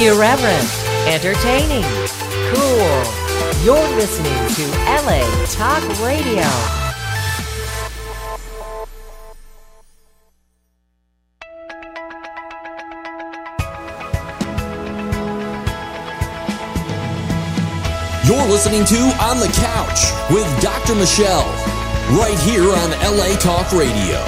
Irreverent, entertaining, cool. You're listening to LA Talk Radio. You're listening to On the Couch with Dr. Michelle, right here on LA Talk Radio.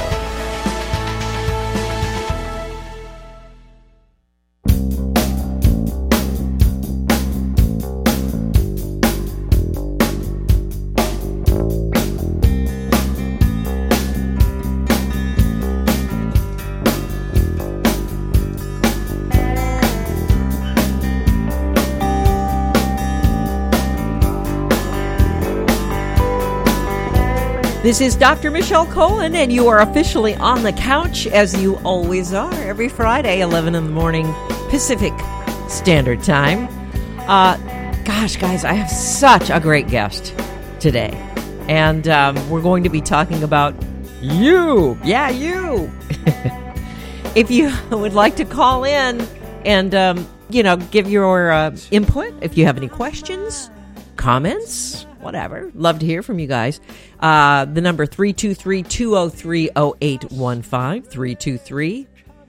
This is Dr. Michelle Colin, and you are officially on the couch, as you always are, every Friday, 11 in the morning, Pacific Standard Time. Gosh, guys, I have such a great guest today, and we're going to be talking about you. Yeah, you. If you would like to call in and, give your input, if you have any questions, comments, whatever. Love to hear from you guys. The number 323-203-0815.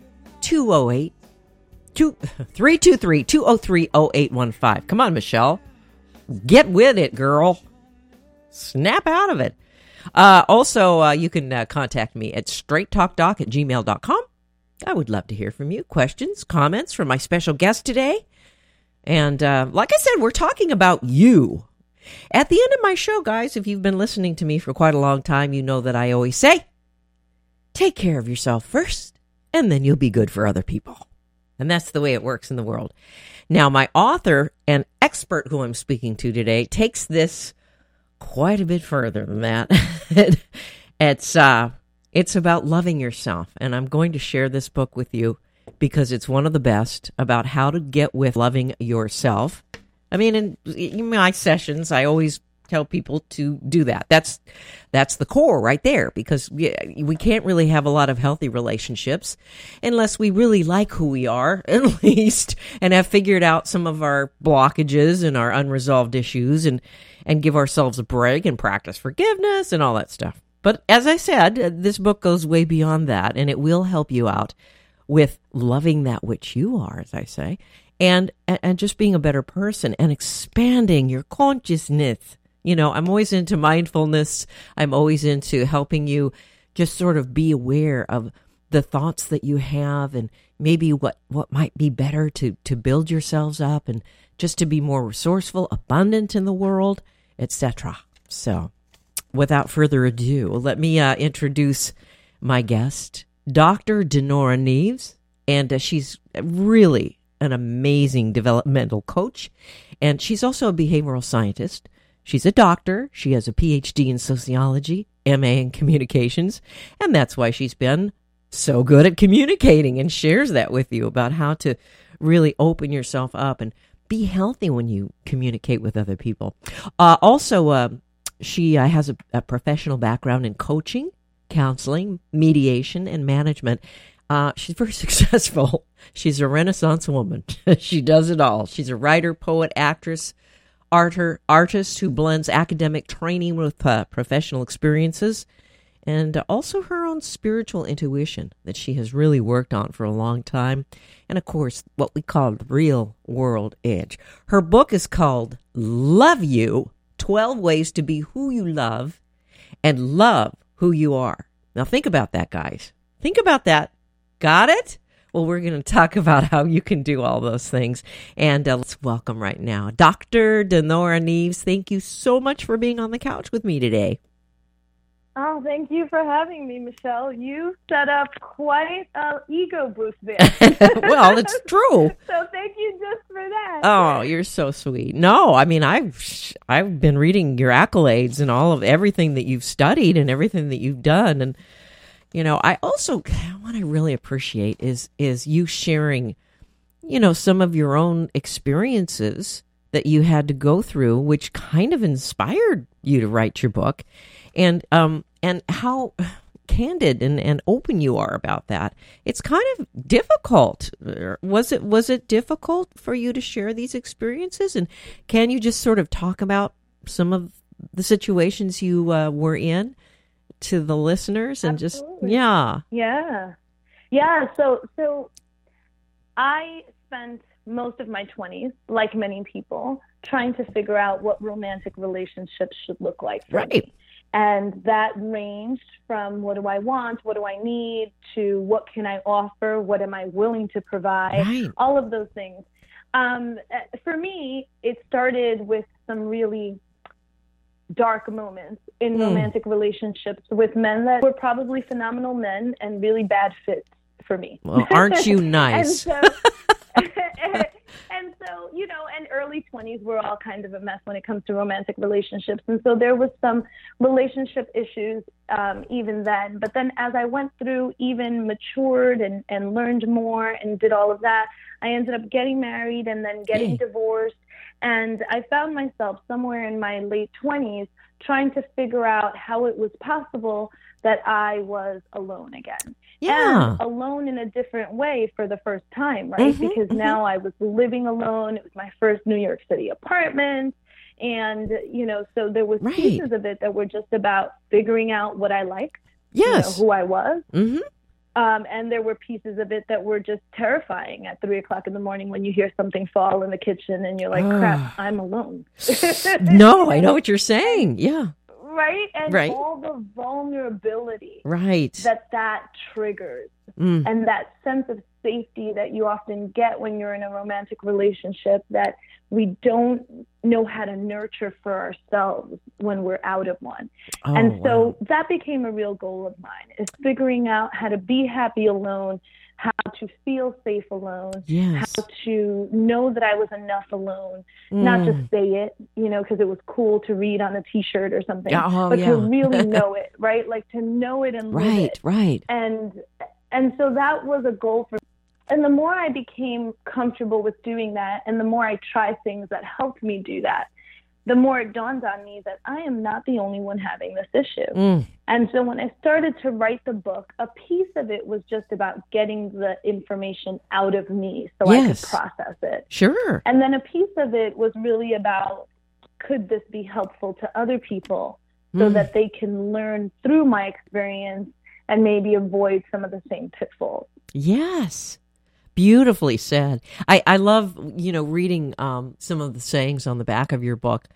323-203-0815. Come on, Michelle. Get with it, girl. Snap out of it. Also, you can contact me at straighttalkdoc@gmail.com. I would love to hear from you. Questions, comments from my special guest today. And like I said, we're talking about you. At the end of my show, guys, if you've been listening to me for quite a long time, you know that I always say, take care of yourself first, and then you'll be good for other people. And that's the way it works in the world. Now, my author and expert who I'm speaking to today takes this quite a bit further than that. It's about loving yourself, and I'm going to share this book with you because it's one of the best about how to get with loving yourself. I mean, in my sessions, I always tell people to do that. That's the core right there, because we can't really have a lot of healthy relationships unless we really like who we are, at least, and have figured out some of our blockages and our unresolved issues and give ourselves a break and practice forgiveness and all that stuff. But as I said, this book goes way beyond that, and it will help you out with loving that which you are, as I say, and just being a better person and expanding your consciousness. You know, I'm always into mindfulness. I'm always into helping you just sort of be aware of the thoughts that you have and maybe what might be better to build yourselves up and just to be more resourceful, abundant in the world, etc. So without further ado, let me introduce my guest, Dr. Dinora Neves, and she's really an amazing developmental coach, and she's also a behavioral scientist. She's a doctor. She has a PhD in sociology, MA in communications, and that's why she's been so good at communicating and shares that with you about how to really open yourself up and be healthy when you communicate with other people. She has a professional background in coaching, counseling, mediation, and management. She's very successful. She's a Renaissance woman. She does it all. She's a writer, poet, actress, artist who blends academic training with professional experiences, and also her own spiritual intuition that she has really worked on for a long time. And of course, what we call real world edge. Her book is called Love You, 12 Ways to Be Who You Love and Love Who You Are. Now think about that, guys. Think about that. Got it? Well, we're going to talk about how you can do all those things. And let's welcome right now Dr. Dinora Neves. Thank you so much for being on the couch with me today. Oh, thank you for having me, Michelle. You set up quite an ego boost there. Well, it's true. So thank you just for that. Oh, you're so sweet. No, I mean, I've been reading your accolades and all of everything that you've studied and everything that you've done. And, you know, what I really appreciate is you sharing, you know, some of your own experiences that you had to go through, which kind of inspired you to write your book. And how, candid and open you are about that. It's kind of difficult. Was it difficult for you to share these experiences? And can you just sort of talk about some of the situations you were in to the listeners? And Absolutely. So I spent most of my 20s, like many people, trying to figure out what romantic relationships should look like for me. And that ranged from what do I want, what do I need, to what can I offer, what am I willing to provide, all of those things. For me, it started with some really dark moments in romantic relationships with men that were probably phenomenal men and really bad fits for me. Well, aren't you nice? And so, and early 20s were all kind of a mess when it comes to romantic relationships. And so there was some relationship issues even then. But then as I went through, even matured and learned more and did all of that, I ended up getting married and then getting divorced. And I found myself somewhere in my late 20s trying to figure out how it was possible that I was alone again. And alone in a different way for the first time, right? Because now I was living alone. It was my first New York City apartment. And, so there was pieces of it that were just about figuring out what I liked, who I was. And there were pieces of it that were just terrifying at 3:00 in the morning when you hear something fall in the kitchen and you're like, crap, I'm alone. No, I know what you're saying. Yeah. Right? And all the vulnerability that triggers and that sense of safety that you often get when you're in a romantic relationship that we don't know how to nurture for ourselves when we're out of one. So that became a real goal of mine, is figuring out how to be happy alone, how to feel safe alone, how to know that I was enough alone, not just say it, because it was cool to read on a T-shirt or something, but to really know it, right? Like to know it and live it. And so that was a goal for me. And the more I became comfortable with doing that, and the more I tried things that helped me do that, the more it dawned on me that I am not the only one having this issue. And so when I started to write the book, a piece of it was just about getting the information out of me so I could process it. Sure. And then a piece of it was really about, could this be helpful to other people so that they can learn through my experience and maybe avoid some of the same pitfalls? Yes. Beautifully said. I love, reading some of the sayings on the back of your book.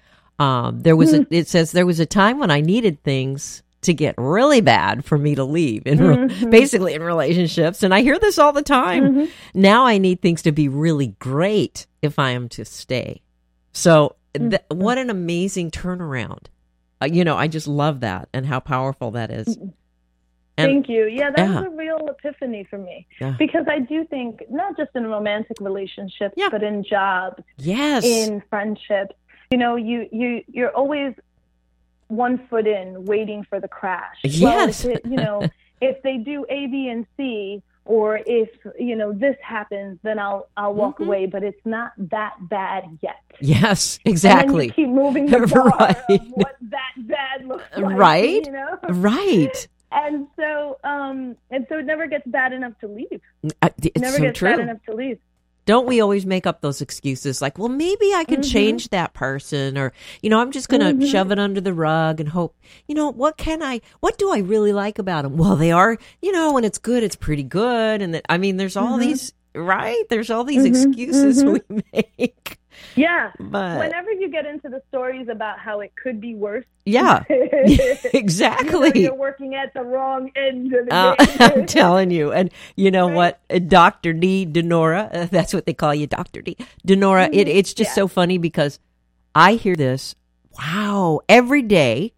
It says, there was a time when I needed things to get really bad for me to leave, basically in relationships. And I hear this all the time. Now I need things to be really great if I am to stay. So what an amazing turnaround. I just love that and how powerful that is. Thank you. Yeah, that was a real epiphany for me. Because I do think, not just in romantic relationships, but in jobs, in friendships, you're always one foot in, waiting for the crash. Yes. Well, if they do A, B, and C, or if, this happens, then I'll walk away, but it's not that bad yet. Yes, exactly. And then you keep moving the bar of what that bad looks like. Right. And so it never gets bad enough to leave. Bad enough to leave. Don't we always make up those excuses like, well, maybe I can change that person, or, I'm just going to shove it under the rug and hope, what do I really like about them? Well, they are, when it's good, it's pretty good. And there's all these, right? There's all these excuses we make. Yeah. But whenever you get into the stories about how it could be worse. Yeah, exactly. You're working at the wrong end of the day. I'm telling you. And you know what? Dr. D. Denora, that's what they call you, Dr. D. Denora. It's just so funny because I hear this, every day,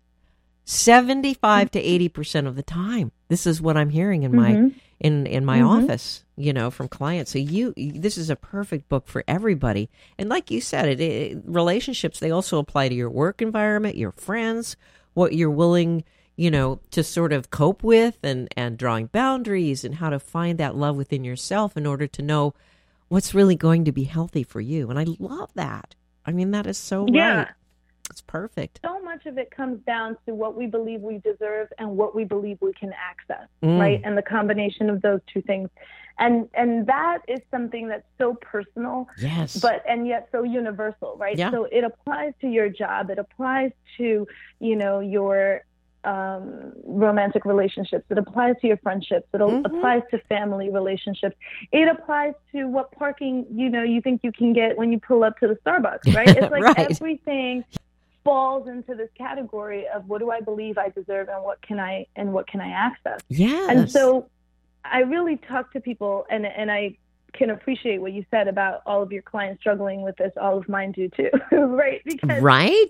75 to 80% of the time. This is what I'm hearing in my in my office, from clients. So this is a perfect book for everybody. And like you said, relationships, they also apply to your work environment, your friends, what you're willing, to sort of cope with, and drawing boundaries, and how to find that love within yourself in order to know what's really going to be healthy for you. And I love that. That is so right. It's perfect. So much of it comes down to what we believe we deserve and what we believe we can access, right? And the combination of those two things. And that is something that's so personal, yes, and yet so universal, right? Yeah. So it applies to your job. It applies to, your romantic relationships. It applies to your friendships. It applies to family relationships. It applies to what parking, you think you can get when you pull up to the Starbucks, right? It's like right. Everything falls into this category of what do I believe I deserve and what can I access. Yes. And so I really talk to people, and I can appreciate what you said about all of your clients struggling with this. All of mine do too, right? Because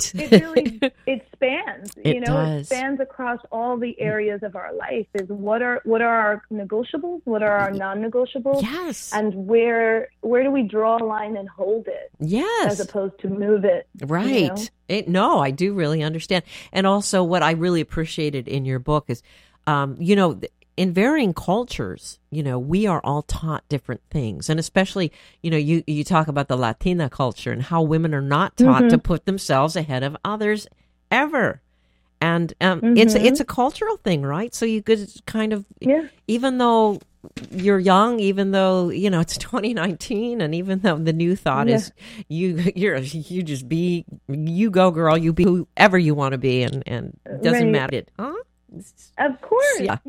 it spans. It does. It spans across all the areas of our life. Is what are our negotiables? What are our non-negotiables? Yes. And where do we draw a line and hold it? Yes. As opposed to move it. Right. I do really understand. And also, what I really appreciated in your book is, in varying cultures, we are all taught different things. And especially, you talk about the Latina culture and how women are not taught to put themselves ahead of others ever. And it's a cultural thing, right? So you could kind of, even though you're young, even though, it's 2019, and even though the new thought is you just be, you go girl, you be whoever you want to be, and it doesn't matter. Huh? Of course. Yeah.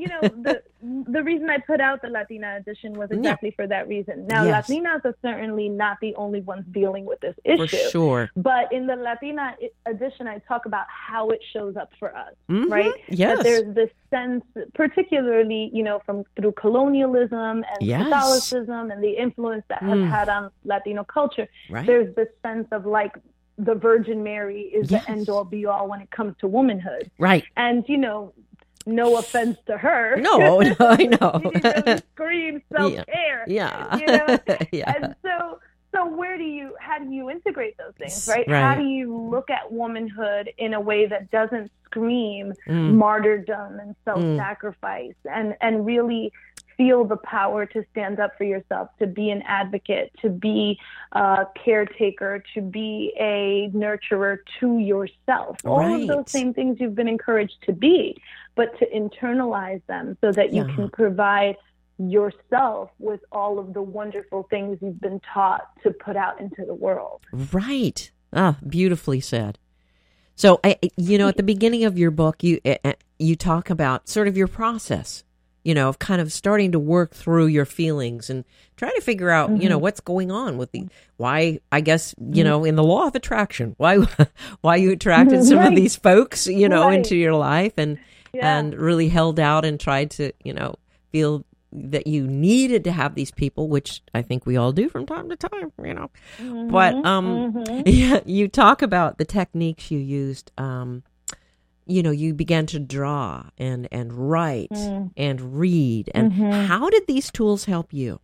The reason I put out the Latina edition was exactly for that reason. Now, Latinas are certainly not the only ones dealing with this issue. For sure. But in the Latina edition, I talk about how it shows up for us, right? Yes. That there's this sense, particularly, through colonialism and Catholicism and the influence that has had on Latino culture, there's this sense of like, the Virgin Mary is the end-all, be-all when it comes to womanhood. Right. And, no offense to her. No, I know. She really screams self-care. Yeah. And so how do you integrate those things, right? How do you look at womanhood in a way that doesn't scream martyrdom and self-sacrifice and really feel the power to stand up for yourself, to be an advocate, to be a caretaker, to be a nurturer to yourself. All of those same things you've been encouraged to be, but to internalize them so that you can provide yourself with all of the wonderful things you've been taught to put out into the world. Right. Beautifully said. So, at the beginning of your book, you talk about sort of your process, of kind of starting to work through your feelings and trying to figure out, what's going on with why, I guess, in the law of attraction, why you attracted some of these folks, into your life and really held out and tried to, feel that you needed to have these people, which I think we all do from time to time, But, you talk about the techniques you used, you began to draw and write and read. And how did these tools help you?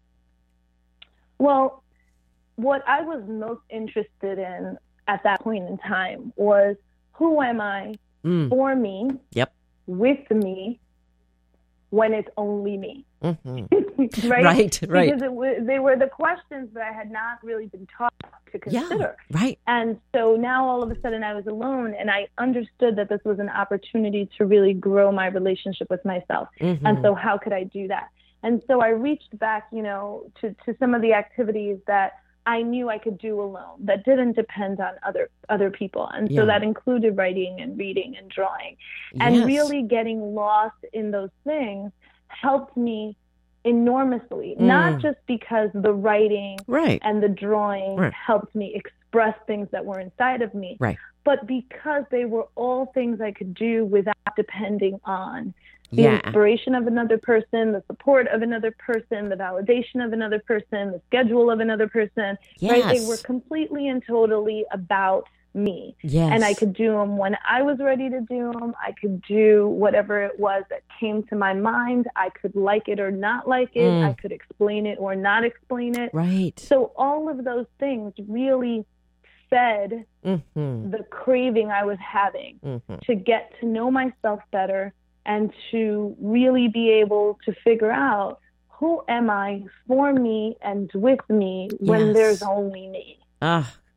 Well, what I was most interested in at that point in time was, who am I for me, with me, when it's only me? Right. Because they were the questions that I had not really been taught to consider. Right. And so now all of a sudden I was alone, and I understood that this was an opportunity to really grow my relationship with myself. And so how could I do that? And so I reached back, to some of the activities that I knew I could do alone, that didn't depend on other people. And so that included writing and reading and drawing. And really getting lost in those things helped me enormously, not just because the writing and the drawing helped me express things that were inside of me, but because they were all things I could do without depending on the inspiration of another person, the support of another person, the validation of another person, the schedule of another person, right? They were completely and totally about me. And I could do them when I was ready to do them. I could do whatever it was that came to my mind. I could like it or not like it. I could explain it or not explain it. Right. So all of those things really fed the craving I was having to get to know myself better and to really be able to figure out, who am I for me and with me when there's only me?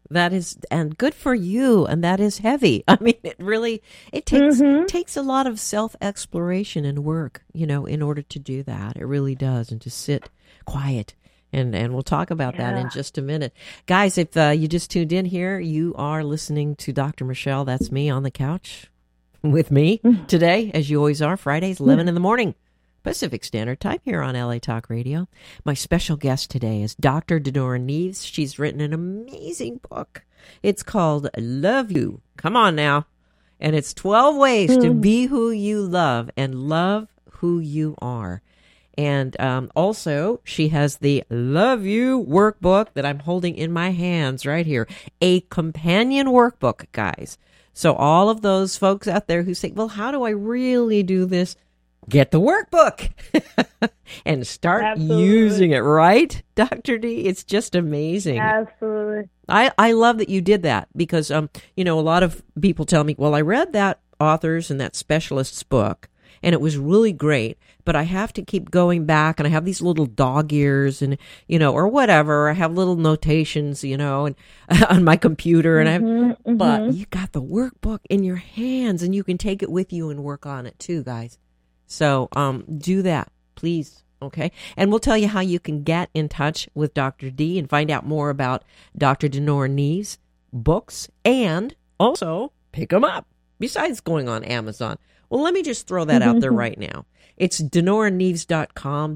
That is, and good for you. And that is heavy. I mean, it takes a lot of self-exploration and work, in order to do that. It really does. And to sit quiet. And we'll talk about that in just a minute. Guys, if you just tuned in here, you are listening to Dr. Michelle. That's me on the couch with me today, as you always are, Fridays, 11 in the morning. Pacific Standard Time here on LA Talk Radio. My special guest today is Dr. Denora Neves. She's written an amazing book. It's called Love You. Come on now. And it's 12 ways to be who you love and love who you are. And also, she has the Love You workbook that I'm holding in my hands right here. A companion workbook, guys. So all of those folks out there who say, well, how do I really do this? Get the workbook and start using it, right, Dr. D? It's just amazing. Absolutely. I love that you did that because, a lot of people tell me, well, I read that author's and that specialist's book, and it was really great, but I have to keep going back, and I have these little dog ears and, or whatever. I have little notations, and on my computer, and but you got the workbook in your hands, and you can take it with you and work on it too, guys. So do that, please, okay? And we'll tell you how you can get in touch with Dr. D and find out more about Dr. Denora Neves' books and also pick them up, besides going on Amazon. Well, let me just throw that out there right now. It's DenoraNeves.com,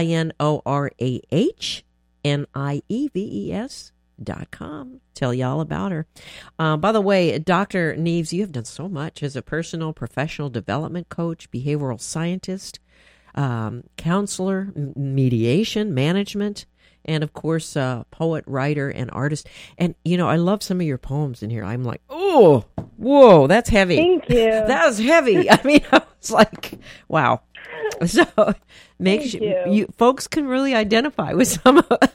DinoraNeves.com. Tell you all about her. By the way, Dr. Neves, you have done so much as a personal, professional development coach, behavioral scientist, counselor, mediation, management, and of course, poet, writer, and artist. And, I love some of your poems in here. I'm like, oh, whoa, that's heavy. Thank you. That was heavy. I mean, I was like, wow. So make sure you folks can really identify with some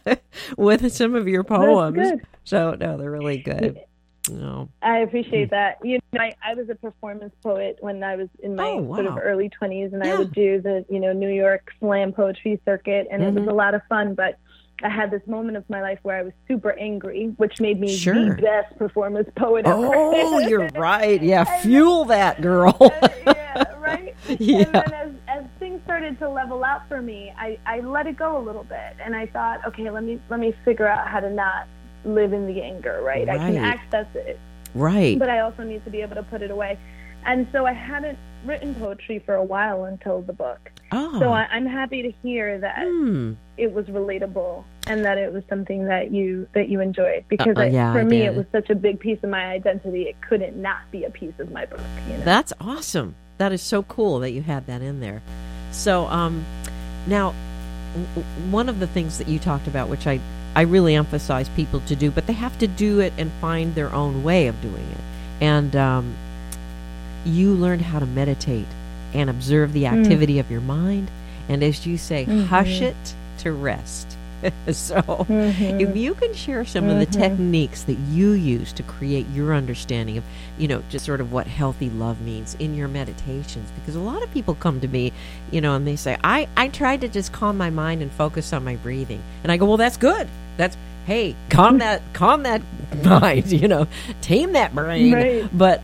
of your poems. That's good. So no, they're really good. No. I appreciate that. I was a performance poet when I was in my sort of early 20s, and I would do the New York slam poetry circuit, and it was a lot of fun. But I had this moment of my life where I was super angry, which made me the best performance poet ever. Oh, you're right. Yeah, fuel that, girl. Right? Yeah. And then as things started to level out for me, I let it go a little bit, and I thought, okay, let me figure out how to not live in the anger, right? I can access it. Right. But I also need to be able to put it away. And so I hadn't written poetry for a while until the book. Oh. So I'm happy to hear that it was relatable and that it was something that you enjoyed, because for me it was such a big piece of my identity. It couldn't not be a piece of my book. That's awesome. That is so cool that you had that in there. So now, one of the things that you talked about, which I really emphasize people to do, but they have to do it and find their own way of doing it. And you learned how to meditate and observe the activity of your mind, and as you say, hush it to rest. So if you can share some of the techniques that you use to create your understanding of, just sort of what healthy love means in your meditations, because a lot of people come to me, and they say, I tried to just calm my mind and focus on my breathing. And I go, well, that's good. Hey, calm that mind, tame that brain. Right. But,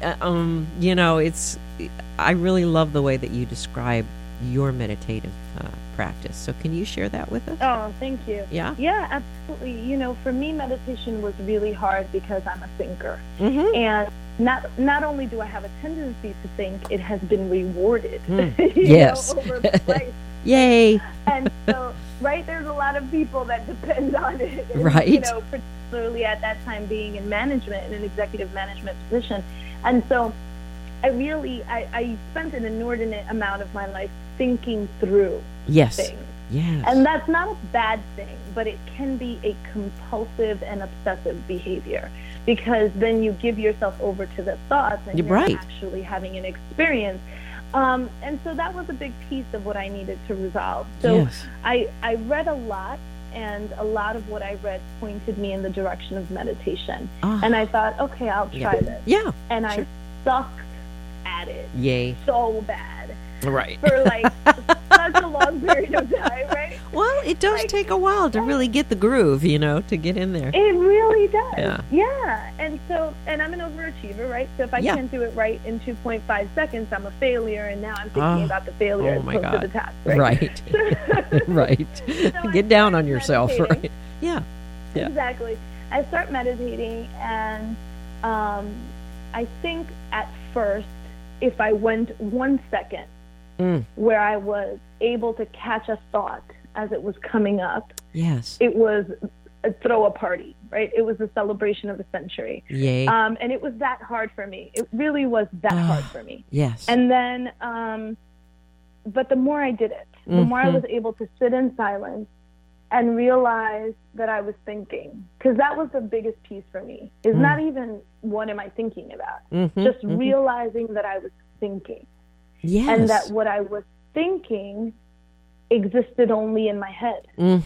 I really love the way that you describe your meditative practice. So can you share that with us? Oh, thank you. Yeah? Yeah, absolutely. For me, meditation was really hard because I'm a thinker. And not only do I have a tendency to think, it has been rewarded yes. Over life. Yay. And so, there's a lot of people that depend on it. And, right. Particularly at that time being in management, in an executive management position. And so I spent an inordinate amount of my life thinking through things. Yes. And that's not a bad thing, but it can be a compulsive and obsessive behavior, because then you give yourself over to the thoughts and you're actually having an experience. And so that was a big piece of what I needed to resolve. So I read a lot, and a lot of what I read pointed me in the direction of meditation. And I thought, okay, I'll try this. Yeah. And I sucked at it. Yay. So bad. Right. For such a long period of time, right? Well, it does take a while to really get the groove, to get in there. It really does. Yeah. And I'm an overachiever, right? So if I can't do it right in 2.5 seconds, I'm a failure, and now I'm thinking about the failure as opposed to the task, right? Right. So get down on yourself, right? Yeah. Exactly. I start meditating, and I think at first, if I went 1 second where I was able to catch a thought as it was coming up, it was throw a party, right? It was the celebration of the century. Yay. And it was that hard for me. It really was that hard for me. Yes. And then, but the more I did it, the more I was able to sit in silence and realize that I was thinking. Because that was the biggest piece for me, is not even what am I thinking about, just realizing that I was thinking. Yes. And that what I was thinking existed only in my head.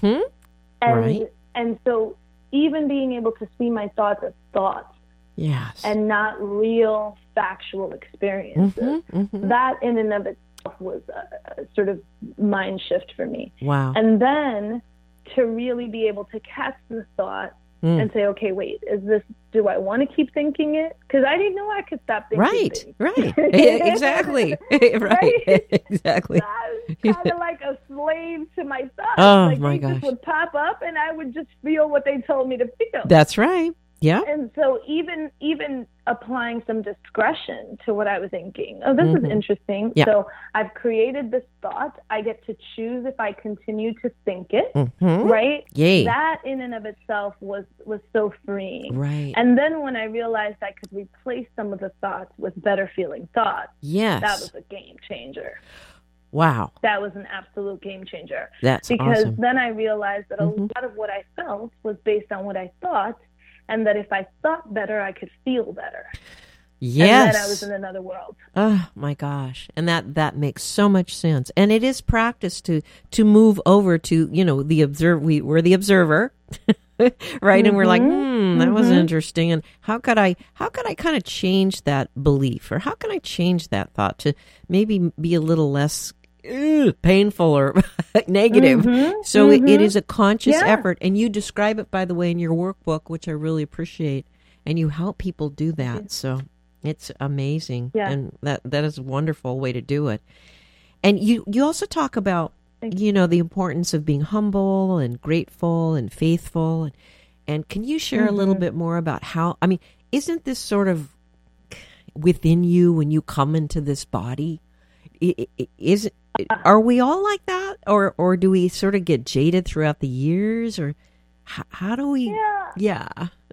And so even being able to see my thoughts as thoughts and not real factual experiences, that in and of itself was a sort of mind shift for me. Wow. And then to really be able to catch the thought and say, okay, wait, do I want to keep thinking it? Because I didn't know I could stop thinking things. Right. Exactly. Right. Exactly. I was kind of like a slave to my thoughts. Oh, my gosh. Just would pop up, and I would just feel what they told me to feel. That's right. Yeah. And so even applying some discretion to what I was thinking. Oh, this is interesting. Yeah. So I've created this thought. I get to choose if I continue to think it, right? Yay. That in and of itself was so freeing. Right. And then when I realized I could replace some of the thoughts with better feeling thoughts, that was a game changer. Wow. That was an absolute game changer. That's because awesome. Then I realized that a lot of what I felt was based on what I thought, and that if I thought better, I could feel better. Yes. And then I was in another world. Oh, my gosh. And that makes so much sense. And it is practice to move over to, we're the observer, right? And we're like, that was interesting. And how could I kind of change that belief, or how can I change that thought to maybe be a little less painful or negative? So it is a conscious effort, and you describe it, by the way, in your workbook, which I really appreciate, and you help people do that. So it's amazing, and that is a wonderful way to do it. And you also talk about the importance of being humble and grateful and faithful, and can you share a little bit more about how, isn't this sort of within you when you come into this body? Are we all like that, or do we sort of get jaded throughout the years, or how do we? Yeah.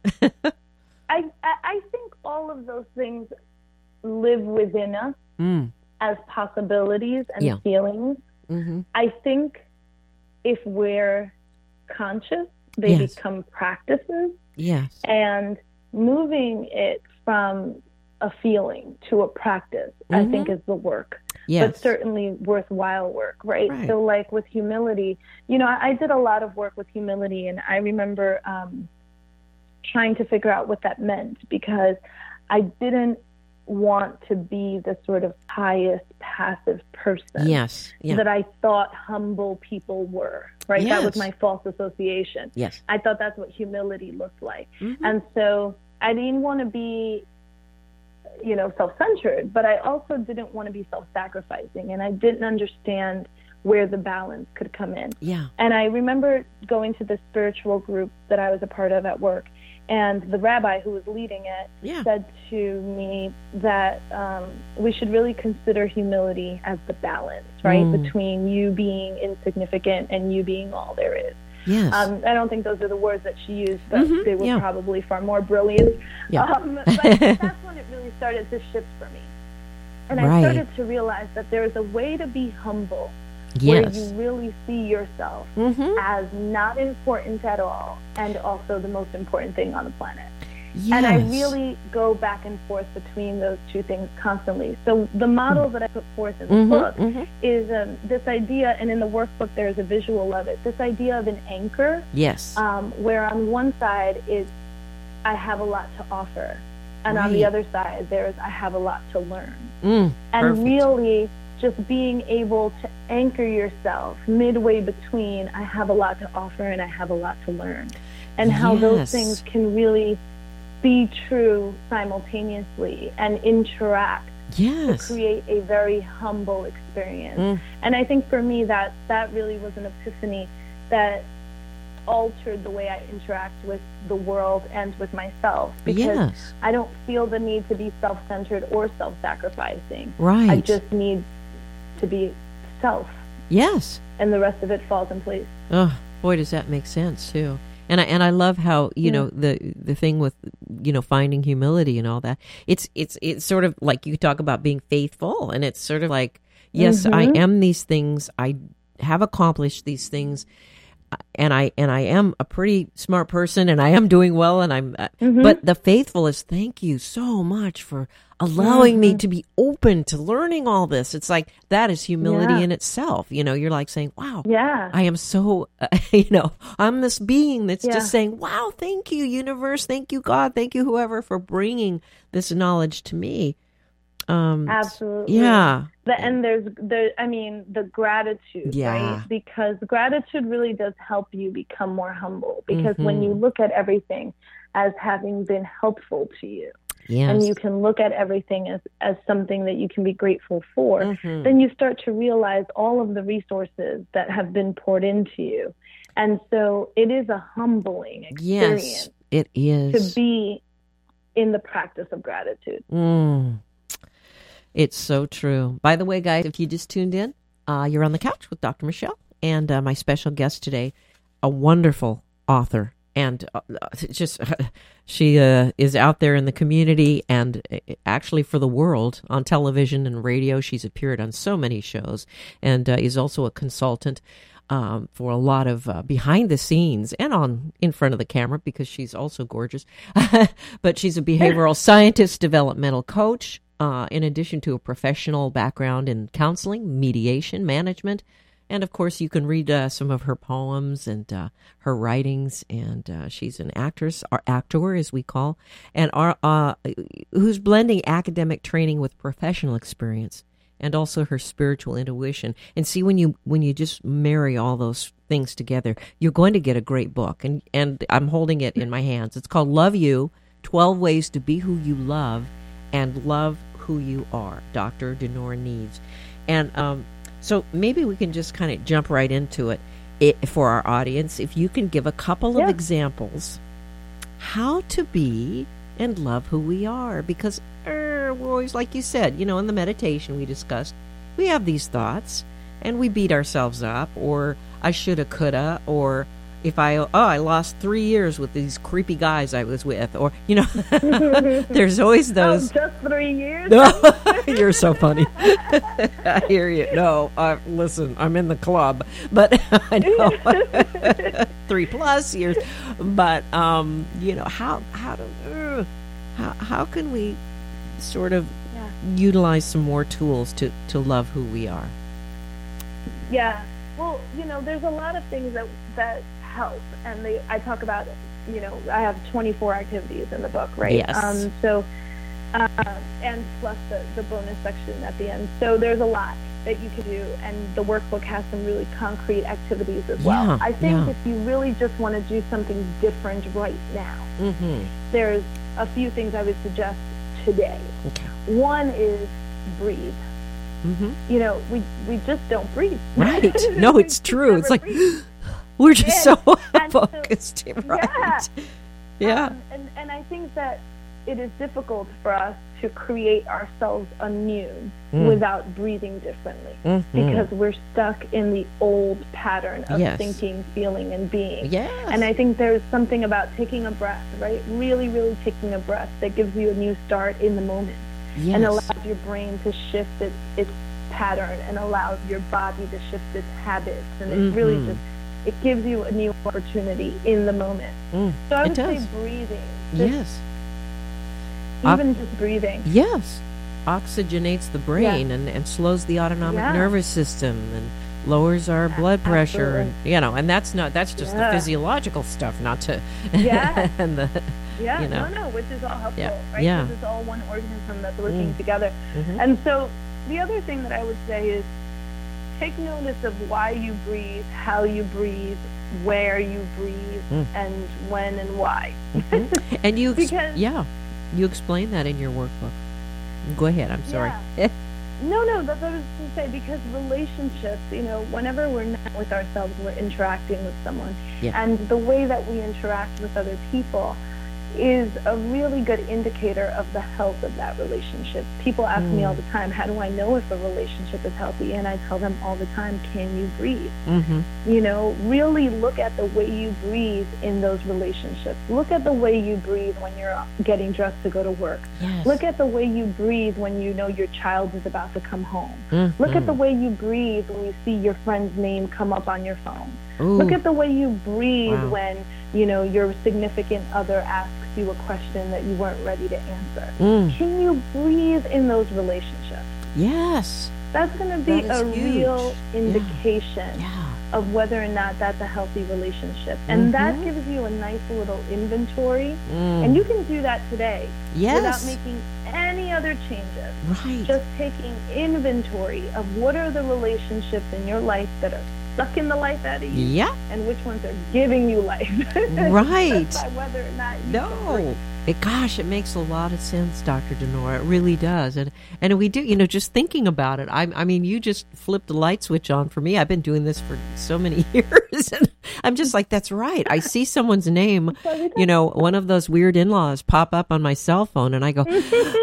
I think all of those things live within us as possibilities and feelings. I think if we're conscious, they become practices. Yes. And moving it from a feeling to a practice, I think, is the work. But certainly worthwhile work, right? So like with humility, I did a lot of work with humility, and I remember trying to figure out what that meant, because I didn't want to be the sort of pious, passive person that I thought humble people were, right? That was my false association. Yes. I thought that's what humility looked like. And so I didn't want to be self-centered, but I also didn't want to be self-sacrificing, and I didn't understand where the balance could come in. Yeah. And I remember going to this spiritual group that I was a part of at work, and the rabbi who was leading it said to me that we should really consider humility as the balance, right, between you being insignificant and you being all there is. Yes. I don't think those are the words that she used, but they were probably far more brilliant. Yeah. But that's when it really started to shift for me. And I started to realize that there is a way to be humble where you really see yourself as not important at all, and also the most important thing on the planet. Yes. And I really go back and forth between those two things constantly. So the model that I put forth in the book is this idea, and in the workbook there's a visual of it, this idea of an anchor. Yes. Where on one side is I have a lot to offer, and on the other side there's I have a lot to learn. And Perfect. really just being able to anchor yourself midway between I have a lot to offer and I have a lot to learn, and how those things can really be true simultaneously and interact to create a very humble experience. And I think for me that really was an epiphany that altered the way I interact with the world and with myself, because I don't feel the need to be self-centered or self-sacrificing. Right. I just need to be self. Yes. And the rest of it falls in place. Oh, boy, does that make sense too. And I love how, you know, the thing with, you know, finding humility and all that. It's sort of like you talk about being faithful, and it's sort of like, yes, I am these things. I have accomplished these things. And I am a pretty smart person, and I am doing well, and I'm. But the faithful is, thank you so much for allowing me to be open to learning all this. It's like that is humility in itself. You know, you're like saying, "Wow, I am so." You know, I'm this being that's just saying, "Wow, thank you, universe, thank you, God, thank you, whoever, for bringing this knowledge to me." Absolutely. Yeah. And there's the gratitude, right? Because gratitude really does help you become more humble, because when you look at everything as having been helpful to you, and you can look at everything as something that you can be grateful for, then you start to realize all of the resources that have been poured into you. And so it is a humbling experience. Yes, it is. To be in the practice of gratitude. It's so true. By the way, guys, if you just tuned in, you're on the couch with Dr. Michelle, and my special guest today, a wonderful author, and she is out there in the community and actually for the world on television and radio. She's appeared on so many shows, and is also a consultant for a lot of behind the scenes and in front of the camera, because she's also gorgeous. But she's a behavioral scientist, developmental coach, in addition to a professional background in counseling, mediation, management. And of course, you can read some of her poems and her writings. And she's an actress, or actor, as we call, and who's blending academic training with professional experience, and also her spiritual intuition. And see, when you just marry all those things together, you're going to get a great book. And I'm holding it in my hands. It's called Love You, 12 Ways to Be Who You Love and Love Who You Are, Dr. Dinora Neves. And so maybe we can just kind of jump right into it for our audience. If you can give a couple of examples how to be and love who we are, because we're always, like you said, you know, in the meditation we discussed, we have these thoughts and we beat ourselves up, or I shoulda, coulda, or if I lost 3 years with these creepy guys I was with, or, you know, there's always those. Just 3 years? You're so funny. I hear you. No, listen, I'm in the club, but I know 3+ years. But you know, how can we sort of utilize some more tools to love who we are? Yeah. Well, you know, there's a lot of things that help, and I talk about, you know, I have 24 activities in the book, right? Yes. And plus the bonus section at the end. So there's a lot that you can do, and the workbook has some really concrete activities as well. I think if you really just want to do something different right now, there's a few things I would suggest today. Okay. One is breathe. You know, we just don't breathe. Right. No, it's true. It's like we're just so focused. So, right. Yeah. And I think that it is difficult for us to create ourselves anew without breathing differently, because we're stuck in the old pattern of thinking, feeling, and being. Yes. And I think there's something about taking a breath, right? Really, really taking a breath that gives you a new start in the moment. Yes. And allows your brain to shift its pattern, and allows your body to shift its habits, and it really just, it gives you a new opportunity in the moment. So I would say breathing. Yes. Even just breathing. Yes. Oxygenates the brain and slows the autonomic nervous system and lowers our blood pressure. And, you know, and that's just the physiological stuff, not to and the which is all helpful, right? Because it's all one organism that's working together. And so the other thing that I would say is take notice of why you breathe, how you breathe, where you breathe, and when and why. Mm-hmm. And you explain that in your workbook. Go ahead. I'm sorry. Yeah. No, that's what I was going to say, because relationships, whenever we're not with ourselves, we're interacting with someone. Yeah. And the way that we interact with other people is a really good indicator of the health of that relationship. People ask me all the time, how do I know if a relationship is healthy? And I tell them all the time, can you breathe? Mm-hmm. Really look at the way you breathe in those relationships. Look at the way you breathe when you're getting dressed to go to work. Yes. Look at the way you breathe when you know your child is about to come home. Mm-hmm. Look at the way you breathe when you see your friend's name come up on your phone. Ooh. Look at the way you breathe when, your significant other asks you a question that you weren't ready to answer. Can you breathe in those relationships? Yes. That's going to be a real indication of whether or not that's a healthy relationship. And that gives you a nice little inventory. And you can do that today without making any other changes. Right. Just taking inventory of what are the relationships in your life that are sucking the life out of you, and which ones are giving you life. Right. By whether or not you it makes a lot of sense, Dr. Dinorah. It really does. And we do, just thinking about it. I mean, you just flipped the light switch on for me. I've been doing this for so many years. And I'm just like, that's right. I see someone's name, one of those weird in-laws pop up on my cell phone, and I go,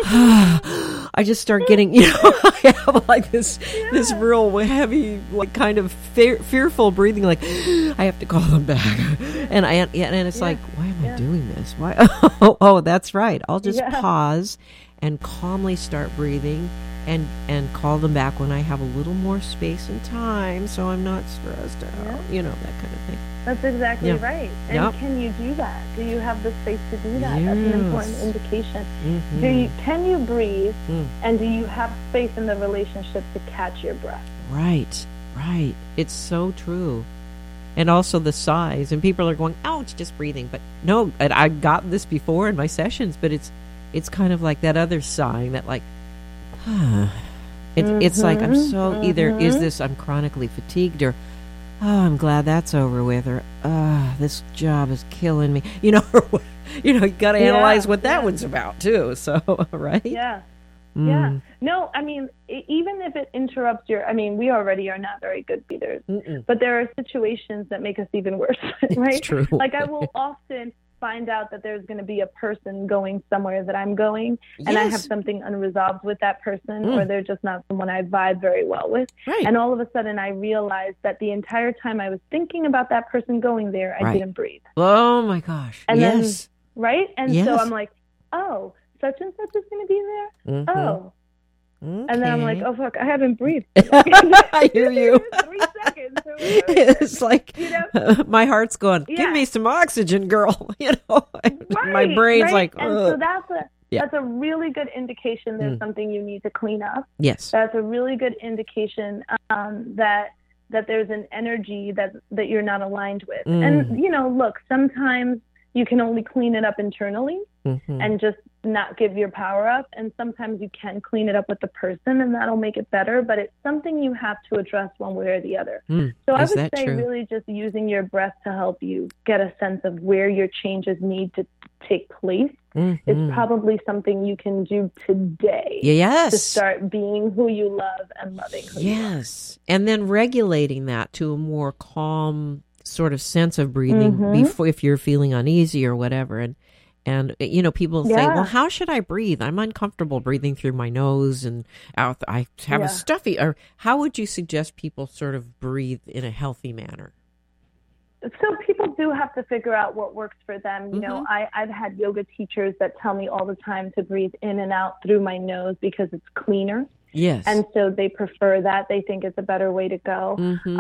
I just start getting, I have like this real heavy, like kind of fearful breathing, like I have to call them back. And it's like, why am I doing this? Why? Oh, that's right. I'll just pause and calmly start breathing and call them back when I have a little more space and time, so I'm not stressed out, that kind of thing. That's exactly right. And can you do that? Do you have the space to do that? Yes. That's an important indication. Mm-hmm. Can you breathe, and do you have space in the relationship to catch your breath? Right. It's so true. And also the sighs, and people are going, "Oh, it's just breathing." But no, I've gotten this before in my sessions, but it's kind of like that other sighing that like, it's like I'm so either is this I'm chronically fatigued, or I'm glad that's over with, or this job is killing me. You got to analyze what that one's about too. So right? Yeah. Yeah. No, I mean, even if it interrupts we already are not very good breathers, but there are situations that make us even worse, right? It's true. Like I will often find out that there's going to be a person going somewhere that I'm going, and I have something unresolved with that person, or they're just not someone I vibe very well with. Right. And all of a sudden I realized that the entire time I was thinking about that person going there, I didn't breathe. Oh my gosh. And then, right? And so I'm like, oh, such and such is going to be there? Oh. Okay. And then I'm like, oh, fuck, I haven't breathed. I hear you. 3 seconds. It's like, my heart's going, give me some oxygen, girl. My brain's like, ugh. And so that's a really good indication there's something you need to clean up. Yes. That's a really good indication that there's an energy that you're not aligned with. And, look, sometimes you can only clean it up internally and just not give your power up. And sometimes you can clean it up with the person, and that'll make it better. But it's something you have to address one way or the other. So I would say really just using your breath to help you get a sense of where your changes need to take place is probably something you can do today. Yes. To start being who you love and loving who you love. Yes. And then regulating that to a more calm sort of sense of breathing before, if you're feeling uneasy or whatever. And people say, well, how should I breathe? I'm uncomfortable breathing through my nose and out. I have a stuffy. Or how would you suggest people sort of breathe in a healthy manner? So people do have to figure out what works for them. I've had yoga teachers that tell me all the time to breathe in and out through my nose because it's cleaner. Yes. And so they prefer that. They think it's a better way to go.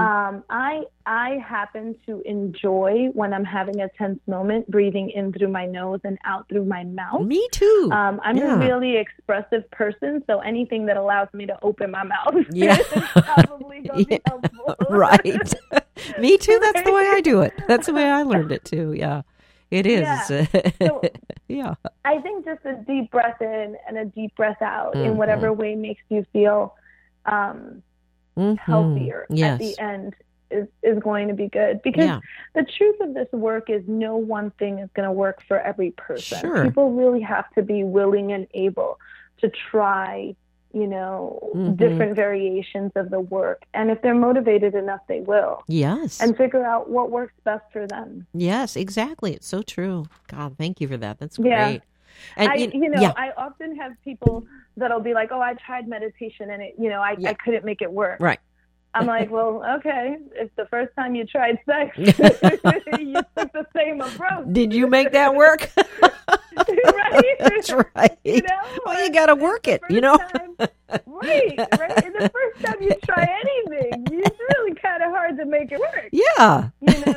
I happen to enjoy, when I'm having a tense moment, breathing in through my nose and out through my mouth. Me too. I'm a really expressive person, so anything that allows me to open my mouth is probably going to be helpful. Right. Me too. That's the way I do it. That's the way I learned it too. Yeah. It is. So, I think just a deep breath in and a deep breath out in whatever way makes you feel healthier at the end is going to be good. Because the truth of this work is no one thing is going to work for every person. Sure. People really have to be willing and able to try, different variations of the work. And if they're motivated enough, they will. Yes. And figure out what works best for them. Yes, exactly. It's so true. God, thank you for that. That's great. And I often have people that'll be like, "Oh, I tried meditation and I couldn't make it work." Right. I'm like, well, okay. If the first time you tried sex, you took the same approach. Did you make that work? Right. That's right. Well, you got to work it, Time, right. And the first time you try anything, it's really kind of hard to make it work. Yeah.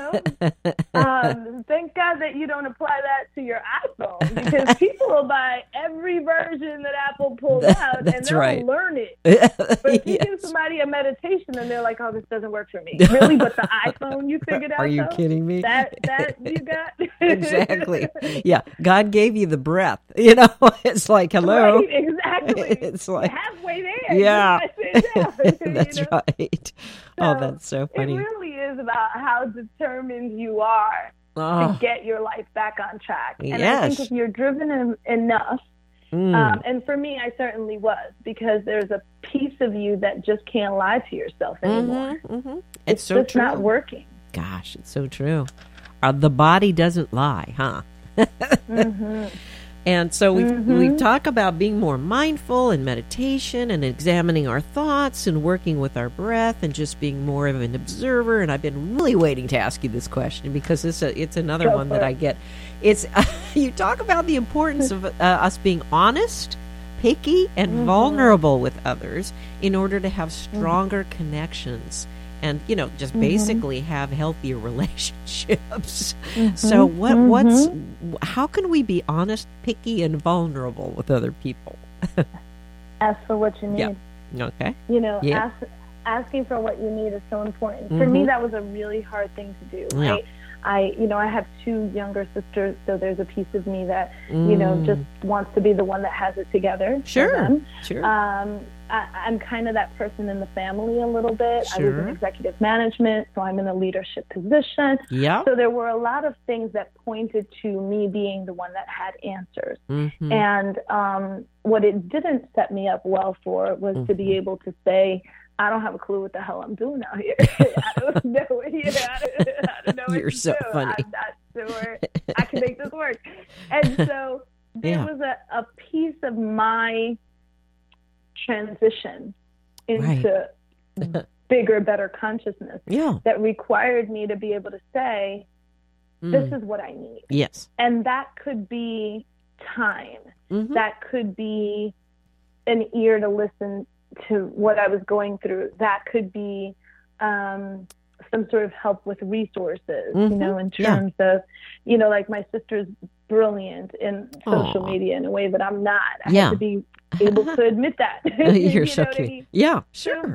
Thank God that you don't apply that to your iPhone, because people will buy every version that Apple pulls out and they'll learn it. But if you give somebody a meditation and they're like, "Oh, this doesn't work for me." Really? But the iPhone you figured out? Are you kidding me? That you got? Exactly. Yeah. God gave you the breath. It's like, hello. Right, exactly. It's like halfway there. Yeah. That's right. So that's so funny. It really is about how determined you are to get your life back on track. And I think if you're driven enough, and for me, I certainly was, because there's a piece of you that just can't lie to yourself anymore. It's so just true. Not working. Gosh, it's so true. The body doesn't lie, huh? And so we talk about being more mindful and meditation and examining our thoughts and working with our breath and just being more of an observer. And I've been really waiting to ask you this question, because it's another one that I get. It's you talk about the importance of us being honest, picky, and vulnerable with others in order to have stronger connections. And, just basically have healthier relationships. So how can we be honest, picky, and vulnerable with other people? Ask for what you need. Yeah. Okay. Asking for what you need is so important. For me, that was a really hard thing to do. Yeah. I have two younger sisters, so there's a piece of me that, just wants to be the one that has it together. Sure. I'm kind of that person in the family a little bit. Sure. I was in executive management, so I'm in a leadership position. Yeah. So there were a lot of things that pointed to me being the one that had answers. And what it didn't set me up well for was to be able to say, "I don't have a clue what the hell I'm doing out here. I don't know. I don't know what You're so funny. I'm not sure I can make this work." And so there was a piece of my transition into bigger, better consciousness that required me to be able to say, "This is what I need." Yes. And that could be time. That could be an ear to listen to what I was going through. That could be some sort of help with resources, in terms of, like my sister's brilliant in social media in a way that I'm not. I have to be able to admit that. You're so cute. I mean? Yeah, sure.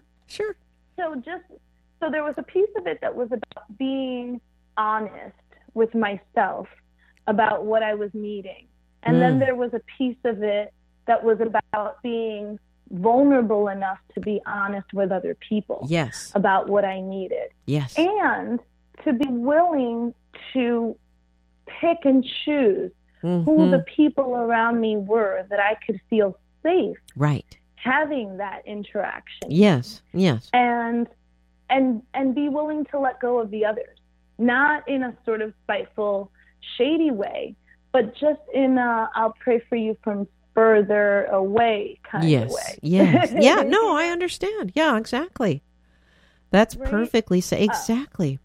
So there was a piece of it that was about being honest with myself about what I was needing. And then there was a piece of it that was about being vulnerable enough to be honest with other people about what I needed. Yes. And to be willing to pick and choose who the people around me were that I could feel safe having that interaction. Yes. And be willing to let go of the others, not in a sort of spiteful, shady way, but just in a I'll pray for you from further away kind of way. Yes. Yeah. No, I understand. Yeah, exactly. That's perfectly said. Exactly.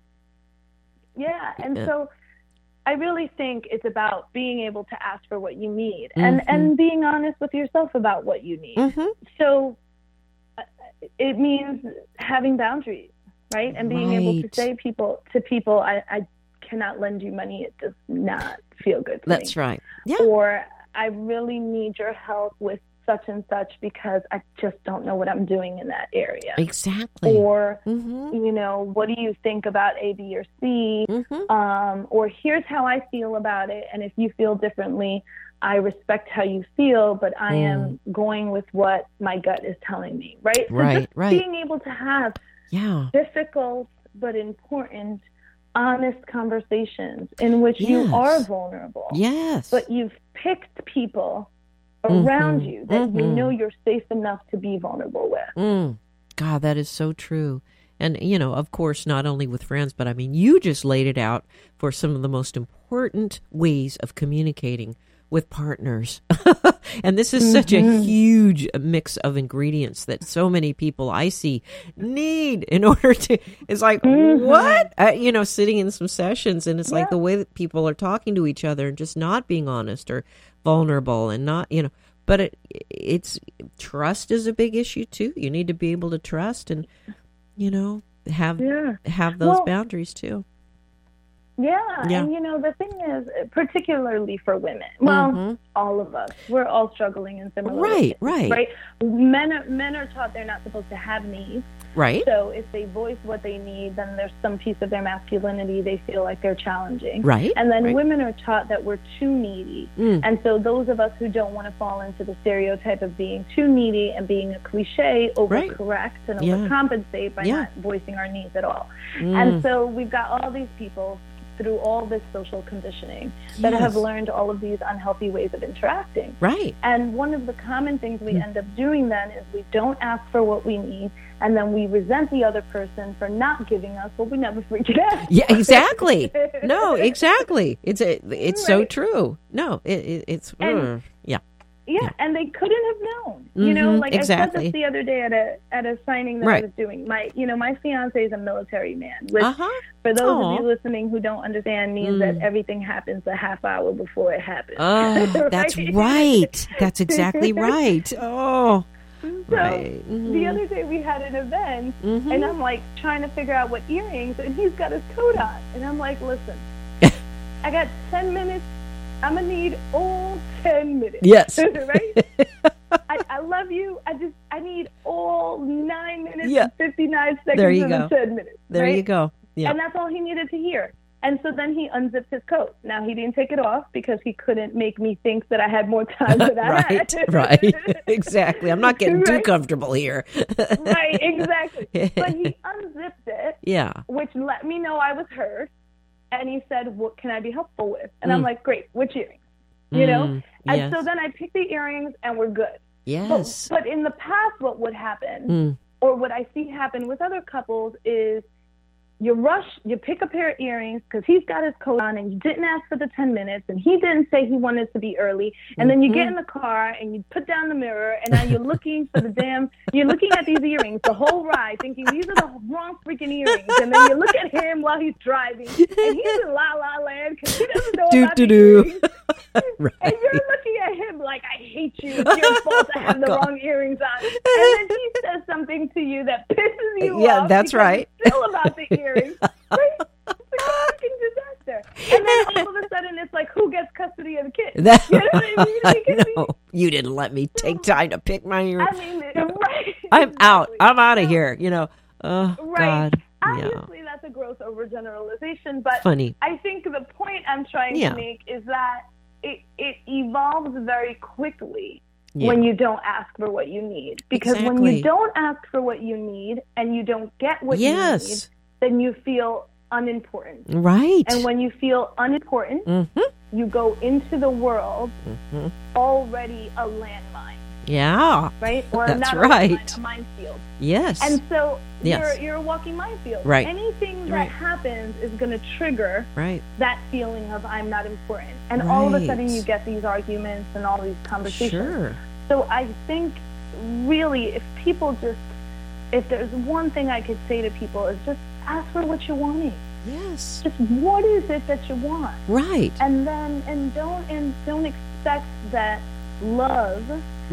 And so I really think it's about being able to ask for what you need and being honest with yourself about what you need. So it means having boundaries, right? And being able to say to people, I cannot lend you money. It does not feel good for me. That's right. Yeah. Or I really need your help with such and such because I just don't know what I'm doing in that area. Exactly. Or, you know, what do you think about A, B, or C? Or here's how I feel about it. And if you feel differently, I respect how you feel, but I am going with what my gut is telling me, right? So just being able to have difficult but important, honest conversations in which you are vulnerable. Yes. But you've picked people around you that you know you're safe enough to be vulnerable with. God, that is so true. And, you know, of course, not only with friends, but I mean, you just laid it out for some of the most important ways of communicating with partners. And this is such a huge mix of ingredients that so many people I see need in order to, it's like, what? You know, sitting in some sessions, and it's like the way that people are talking to each other and just not being honest or vulnerable and not, you know, but it's trust is a big issue too. You need to be able to trust and, you know, have those boundaries too. Yeah, and you know, the thing is, particularly for women, well, all of us, we're all struggling in similar ways. Right. Men are taught they're not supposed to have needs. Right. So if they voice what they need, then there's some piece of their masculinity they feel like they're challenging. Right. And then women are taught that we're too needy. And so those of us who don't want to fall into the stereotype of being too needy and being a cliche, overcorrect and overcompensate by not voicing our needs at all. And so we've got all these people through all this social conditioning that have learned all of these unhealthy ways of interacting. Right. And one of the common things we end up doing then is we don't ask for what we need, and then we resent the other person for not giving us what we never freaking asked. Yeah, exactly. No, exactly. It's so true. No, it's Yeah, and they couldn't have known. You know, like I said this the other day at a signing that I was doing. My fiance is a military man, which for those of you listening who don't understand means that everything happens a half hour before it happens. Oh, that's right. That's exactly right. Oh. So the other day we had an event, and I'm like trying to figure out what earrings, and he's got his coat on, and I'm like, listen, I got 10 minutes. I'm going to need all 10 minutes. Yes. Right? I love you. I need all 9 minutes and 59 seconds of the 10 minutes. There you go. Yeah. And that's all he needed to hear. And so then he unzipped his coat. Now, he didn't take it off because he couldn't make me think that I had more time than I had. Right. Exactly. I'm not getting too comfortable here. Right. Exactly. But he unzipped it. Yeah. Which let me know I was heard. And he said, what can I be helpful with? And I'm like, great, which earrings? You know? And so then I picked the earrings and we're good. Yes. But in the past, what would happen, or what I see happen with other couples is you rush, you pick a pair of earrings because he's got his coat on and you didn't ask for the 10 minutes and he didn't say he wanted to be early. And then you get in the car and you put down the mirror and now you're looking for you're looking at these earrings the whole ride thinking these are the wrong freaking earrings. And then you look at him while he's driving and he's in La La Land because he doesn't know about the earrings. Right. And you're looking at him like, I hate you. It's your fault I have the wrong earrings on. And then he says something to you that pisses you off. Yeah, that's right. It's still about the earrings. Right? It's like a fucking disaster. And then all of a sudden it's like, who gets custody of the kids? You know what I mean? No, you didn't let me take time to pick my earrings. I mean, right. I'm out. I'm out of here, you know. Oh, right. God. Obviously, that's a gross overgeneralization, but funny. I think the point I'm trying to make is that it evolves very quickly when you don't ask for what you need. Because when you don't ask for what you need and you don't get what you need, then you feel unimportant. Right. And when you feel unimportant, you go into the world already a landmine. Yeah. Right? Or that's not right. A minefield. Yes. And so you're a walking minefield. Right. Anything that happens is going to trigger that feeling of I'm not important. And all of a sudden you get these arguments and all these conversations. Sure. So I think really if there's one thing I could say to people is just ask for what you're wanting. Yes. Just what is it that you want? Right. And then don't expect that love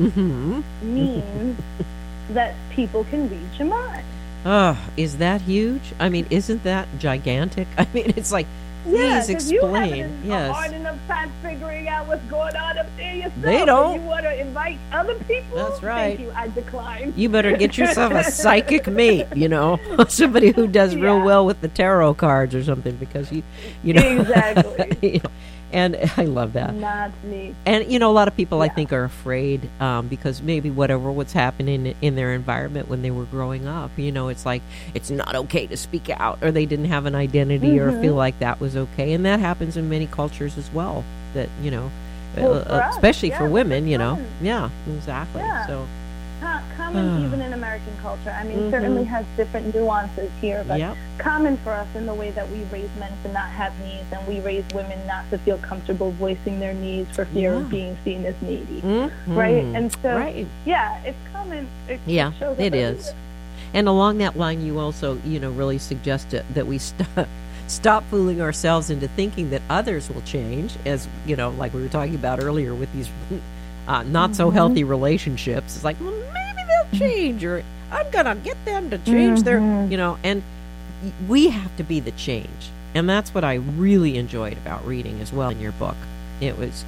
means that people can read your mind. Oh, is that huge? I mean, isn't that gigantic? I mean, it's like Please explain. You have a hard enough time figuring out what's going on up there yourself. They don't. You want to invite other people? That's right. Thank you. I decline. You better get yourself a psychic mate, somebody who does real well with the tarot cards or something, because you know. Exactly. And I love that. Not me. And, a lot of people, I think, are afraid because maybe what's happening in their environment when they were growing up, it's like it's not okay to speak out, or they didn't have an identity or feel like that was okay. And that happens in many cultures as well, that, especially for women, Yeah, exactly. Yeah. So. Common even in American culture. I mean, certainly has different nuances here, but common for us in the way that we raise men to not have needs, and we raise women not to feel comfortable voicing their needs for fear of being seen as needy, right? And so, it's common. It shows it is. And along that line, you also, really suggest that we stop fooling ourselves into thinking that others will change, as, like we were talking about earlier with these not so healthy relationships. It's like, well, maybe they'll change, or I'm gonna get them to change their, and we have to be the change. And that's what I really enjoyed about reading as well in your book. It was,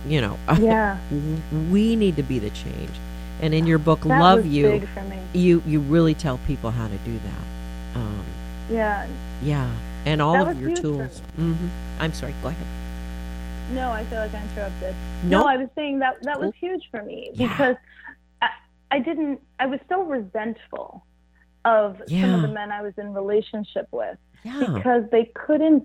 we need to be the change. And in your book, that Love was You, big for me. you really tell people how to do that. And all of your tools. I'm sorry, go ahead. No, I feel like I interrupted. No, I was saying that was huge for me, because I was so resentful of some of the men I was in relationship with, because they couldn't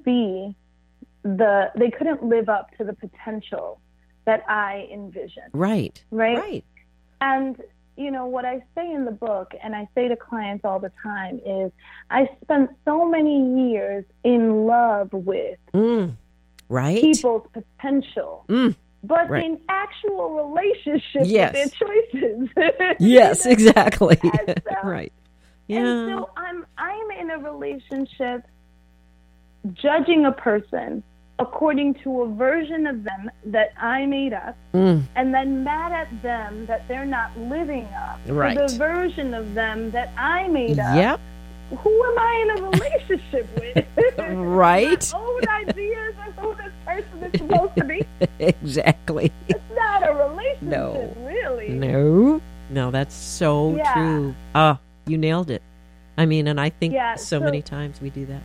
live up to the potential that I envisioned. Right. And, what I say in the book, and I say to clients all the time, is I spent so many years in love with people's potential, but in actual relationship with their choices. Yes, exactly. Right. Yeah. And so I'm in a relationship judging a person according to a version of them that I made up, and then mad at them that they're not living up to the version of them that I made up. Yep. Who am I in a relationship with? Right. My own ideas of who this person is supposed to be. Exactly. It's not a relationship, really. No, that's so true. You nailed it. I mean, and I think so many times we do that.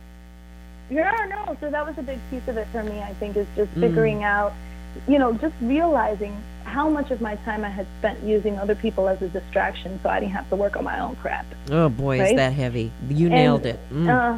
So that was a big piece of it for me, I think, is just figuring out, just realizing how much of my time I had spent using other people as a distraction, so I didn't have to work on my own crap. Oh, boy, is that heavy. You nailed it.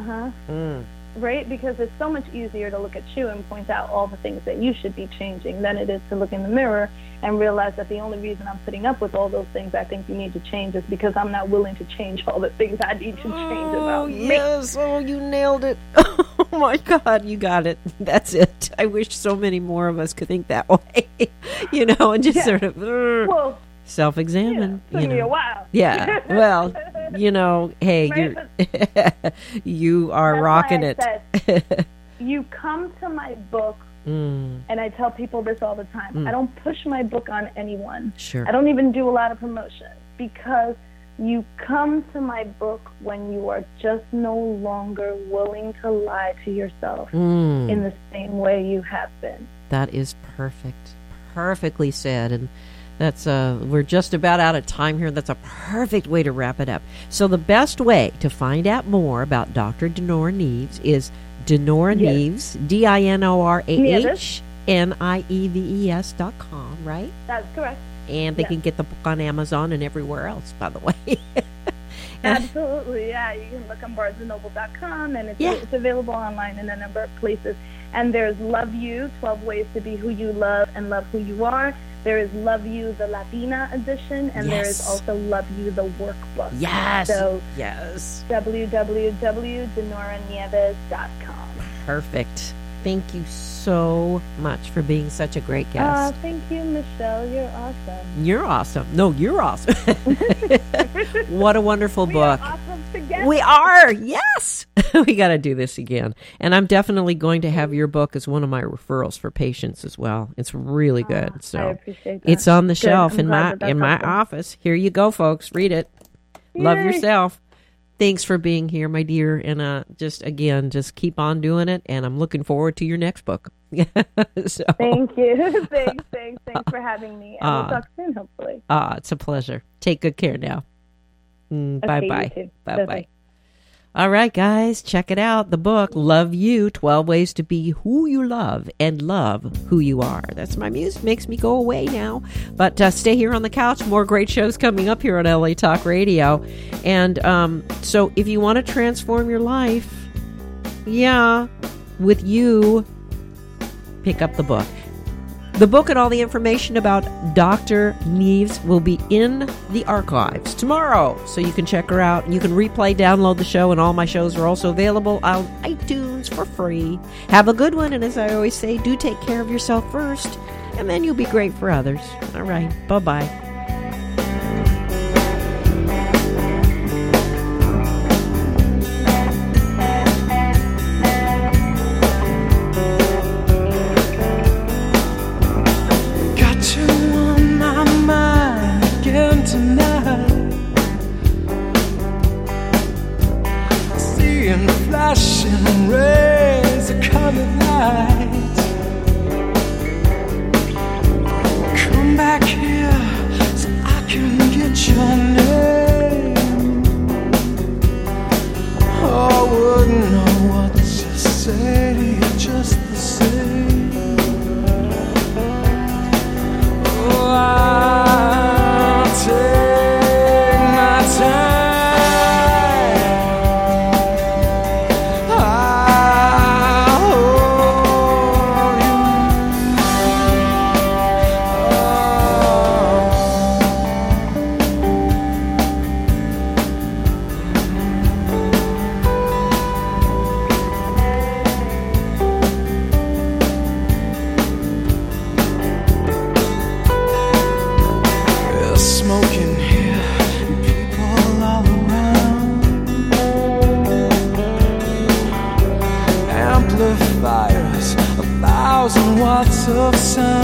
Right? Because it's so much easier to look at you and point out all the things that you should be changing than it is to look in the mirror and realize that the only reason I'm putting up with all those things I think you need to change is because I'm not willing to change all the things I need to change about me. Yes. Oh, you nailed it. Oh, my God. You got it. That's it. I wish so many more of us could think that way, and just sort of self-examine. Took me a while. Yeah. Well, hey, you are That's rocking why it. Said, you come to my book, and I tell people this all the time. I don't push my book on anyone. Sure. I don't even do a lot of promotion, because you come to my book when you are just no longer willing to lie to yourself in the same way you have been. That is perfect. Perfectly said. And that's we're just about out of time here. That's a perfect way to wrap it up. So the best way to find out more about Dr. Dinora Nieves is Dinora Nieves, DINORAHNIEVES.com, right? That's correct. And they can get the book on Amazon and everywhere else, by the way. Absolutely, yeah. You can look on BarnesandNoble.com, and it's available online in a number of places. And there's Love You, 12 Ways to Be Who You Love and Love Who You Are. There is Love You, the Latina edition, and there is also Love You, the workbook. Yes. So, www.DinoraNieves.com. Perfect. Thank you so much for being such a great guest. Thank you, Michelle. You're awesome. You're awesome. No, you're awesome. What a wonderful book. We are awesome together. We are. Yes. We got to do this again. And I'm definitely going to have your book as one of my referrals for patients as well. It's really good. So I appreciate that. It's on the shelf in my office. Here you go, folks. Read it. Yay. Love yourself. thanks for being here, my dear. And just keep on doing it. And I'm looking forward to your next book. So, thank you. Thanks for having me. And we'll talk soon, hopefully. It's a pleasure. Take good care now. Bye-bye. Bye-bye. All right, guys, check it out. The book, Love You, 12 Ways to Be Who You Love and Love Who You Are. That's my music. Makes me go away now. But stay here on the couch. More great shows coming up here on LA Talk Radio. And so if you want to transform your life, with you, pick up the book. The book and all the information about Dr. Neves will be in the archives tomorrow, so you can check her out. You can replay, download the show, and all my shows are also available on iTunes for free. Have a good one, and as I always say, do take care of yourself first, and then you'll be great for others. All right, bye-bye. Flashing rays of colored light. Come back here so I can get your name. Oh, I wouldn't know what to say, just the same. Oh, I'll take my time. Smoking here, and people all around. Amplifiers, 1,000 watts of sound.